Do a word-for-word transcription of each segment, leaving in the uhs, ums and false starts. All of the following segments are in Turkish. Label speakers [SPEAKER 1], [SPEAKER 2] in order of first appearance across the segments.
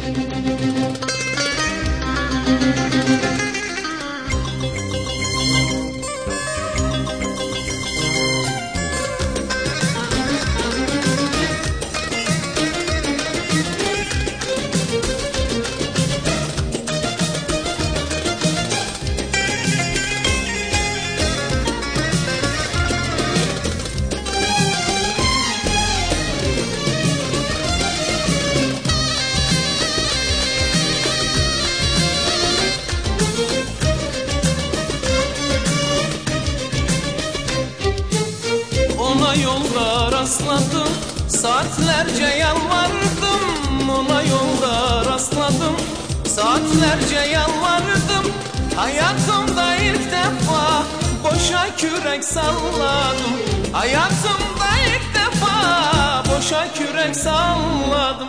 [SPEAKER 1] Ona yolda rastladım, saatlerce yalvardım. Ona yolda rastladım, saatlerce yalvardım. Hayatımda ilk defa boşa kürek salladım. Hayatımda ilk defa boşa kürek salladım.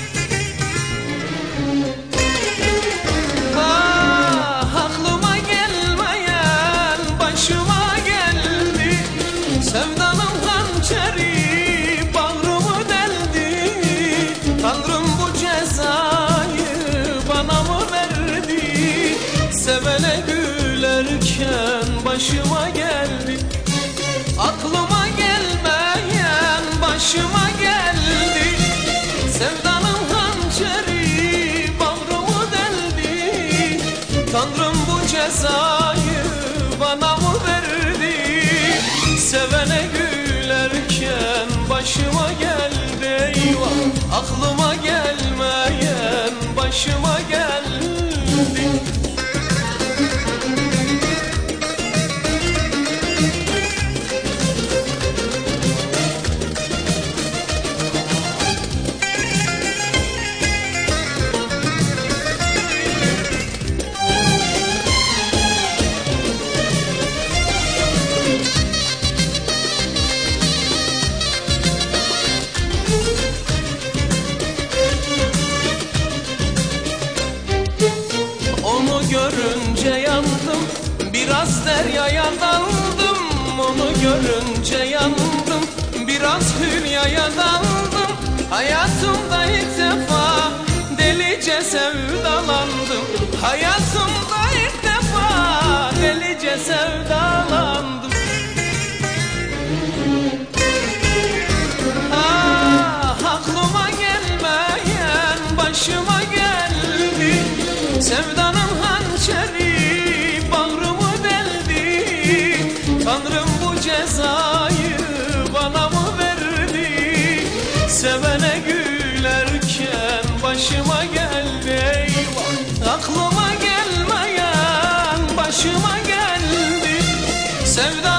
[SPEAKER 1] Ah, aklıma gelmeyen başıma geldi. Sevdanın hançeri bağrımı deldi. Tanrım bu cezayı bana mı verdi? Sevene gülerken başıma geldi. Aklıma gelmeyen başıma geldi. Sevdanın hançeri bağrımı deldi. Tanrım bu cezayı bana mı verdi? Sevene gülerken başıma geldi. Eyvah, aklıma gelmeyen başıma geldi. Onu görünce yandım, biraz deryaya daldım. Onu görünce yandım, biraz hülyaya daldım. Hayatımda ilk defa delice sevdalandım. Hayatımda ilk defa delice sevdalandım. Ah, aklıma gelmeyen başıma geldi. Sevdanın hançeri bağrımı deldi. Tanrım bu cezayı bana mı verdi? Sevene gülerken başıma geldi. Eyvah, aklıma gelmeyen başıma geldi. Sevda